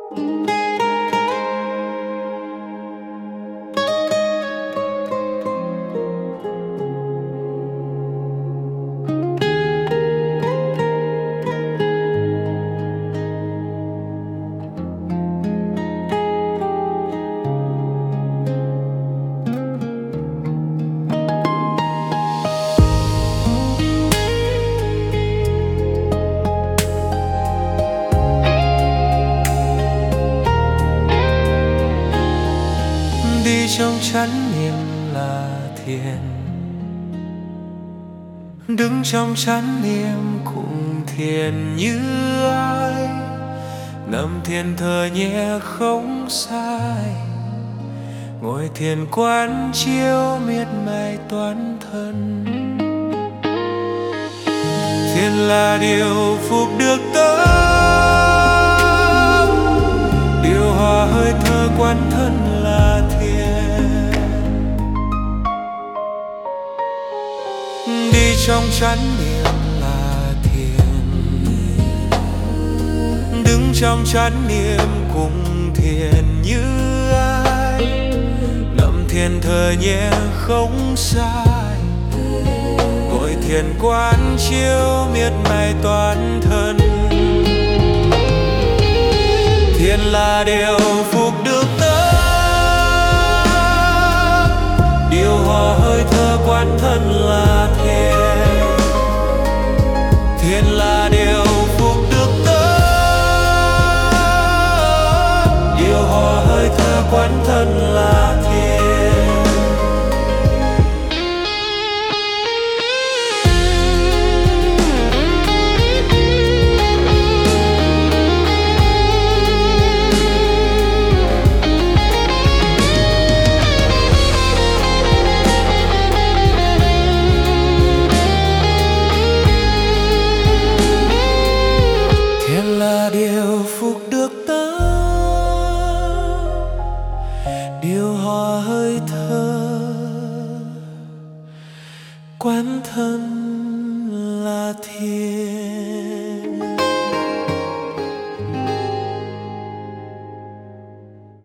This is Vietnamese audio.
Đi trong chánh niệm là thiền, đứng trong chánh niệm cũng thiền như ai. Nằm thiền thở nhẹ không sai, ngồi thiền quán chiếu miệt mài toàn thân. Thiền là điều phục được tâm, điều hòa hơi thở quán thân là thiền. Đi trong chánh niệm là thiền, đứng trong chánh niệm cũng thiền như ai. Nằm thiền thở nhẹ không sai, ngồi thiền quán chiếu miệt mài toàn thân. Thiền là điều phục được tâm, điều hòa hơi thở quán thân là thiền. Thiền là điều phục được tâm, điều hòa hơi thở quán thân là thiền. Điều phục được tâm, điều hòa hơi thở quán thân là thiền.